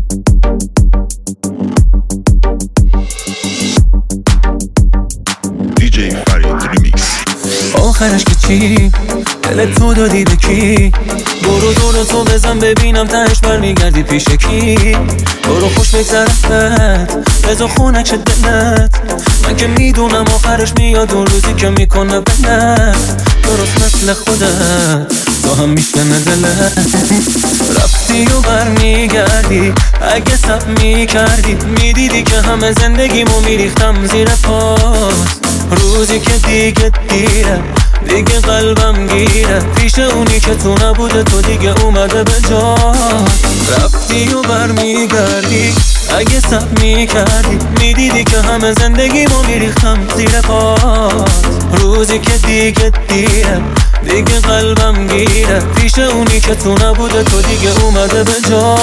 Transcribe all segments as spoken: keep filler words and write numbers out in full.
دیجی فرید ریمیکس. آخرش که چی؟ دل تو دادی به کی؟ برو دور تو بزن ببینم تهش برمیگردی پیش کی؟ برو خوش بگذرد بزا خونک شد دلت. من که میدونم آخرش میاد اون روزی که میکنه بلد. درست مثل خودت تو هم میشکنه دلت. رفتی و برمیگردی اگه سب میکردی میدیدی که همه زندگیمو میریختم زیر پات. روزی که دیگه دیره دیگه قلبم گیره پیش اونی که تو نبوده تو دیگه اومده به جا. رفتی و برمیگردی اگه سب میکردی میدیدی که همه زندگیمو میریختم زیر پات. روزی که دیگه دیره دیگه قلبم گیره پیش اونی که تو نبوده تو دیگه اومده به جا.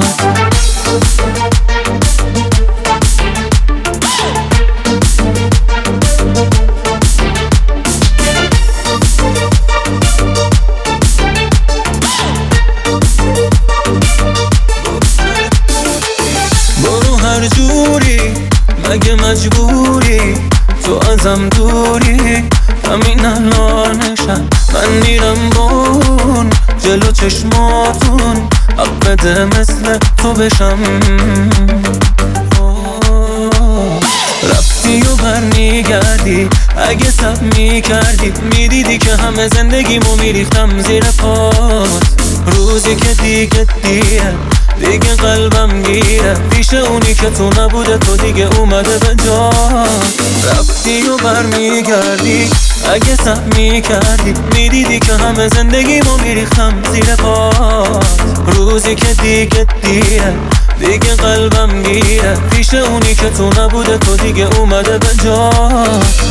هر جوری مگه مجبوری تو ازم دوری؟ همین الانشم من میرم بون جلو چشماتون حق بده مثل تو بشم. رفتی و برمیگردی اگه سب میکردی میدیدی که همه زندگیمو میریختم زیر پات. روزی که دیگه دیره دیگه قلبم گیره پیش اونی که تو نبوده تو دیگه اومده به جا. رفتی و برمیگردی اگه سب میکردی میدیدی که همه زندگیمو میریختم زیر پات. روزی که دیگه دیره دیگه قلبم گیره پیش اونی که تو نبوده تو دیگه اومده به جا.